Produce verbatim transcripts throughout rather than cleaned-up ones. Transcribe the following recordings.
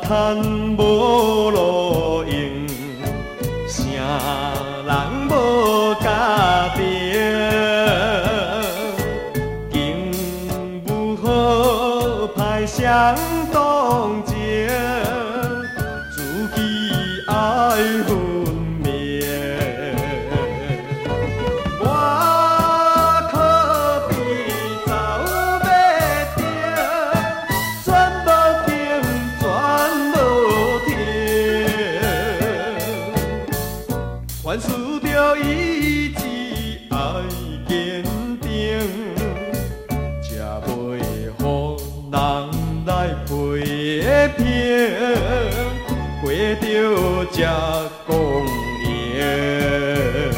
趁无路用，啥人无家庭？经不好歹相同情，自己爱分明。我可比走马灯，转无停，转无停。凡事着意志爱坚定，才袂予人来批评，过着才公赢。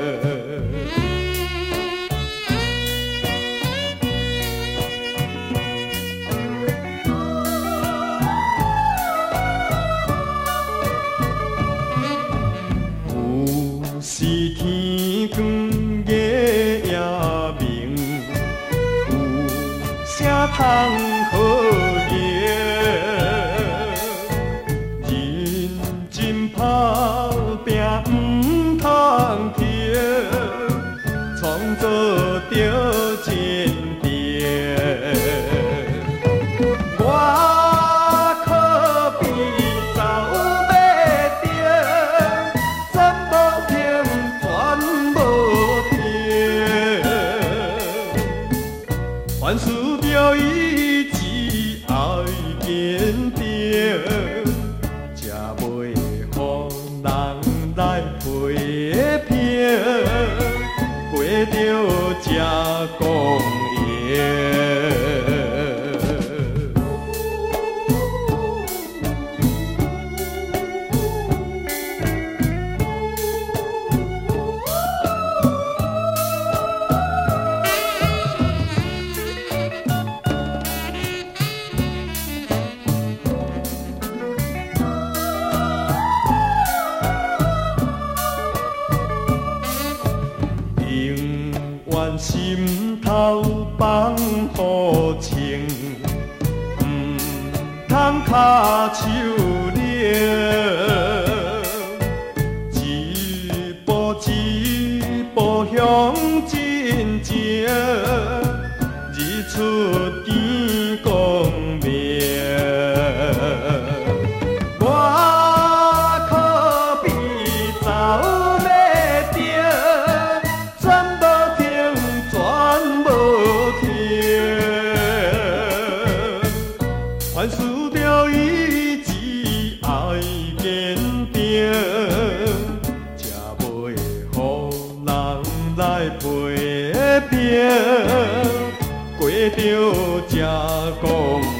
有时天光夜也明，有啥通好赢？认真打拼不通停，创造着前程。我可比走马灯，转无停，转无停。凡事着意志爱坚定，才袂予人来批评，过着才公赢。永远心头放好情，不通脚手冷，一步一步向前行，日出见光明。我可比走马灯，转无停，转无停。凡事着意志爱坚定，才袂予人来批评，过着才公